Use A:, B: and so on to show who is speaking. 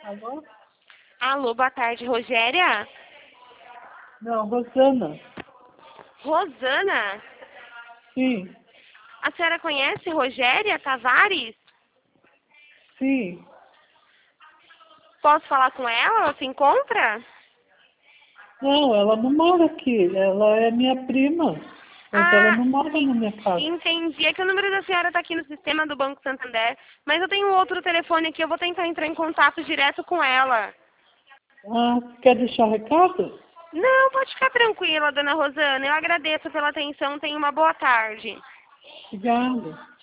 A: Alô?
B: Alô, boa tarde, Rogéria?
A: Não, Rosana.
B: Rosana?
A: Sim,
B: A senhora conhece Rogéria Tavares?
A: sim.
B: Posso falar com ela? Ela se encontra?
A: Não, ela não mora aqui. Ela é minha prima. Mas ela
B: Ah,
A: não mora na minha casa.
B: entendi. É que o número da senhora está aqui no sistema do Banco Santander, mas eu tenho outro telefone aqui, eu vou tentar entrar em contato direto com ela.
A: Ah, quer deixar recado?
B: Não, pode ficar tranquila, dona Rosana. Eu agradeço pela atenção. Tenha uma boa tarde.
A: Obrigada.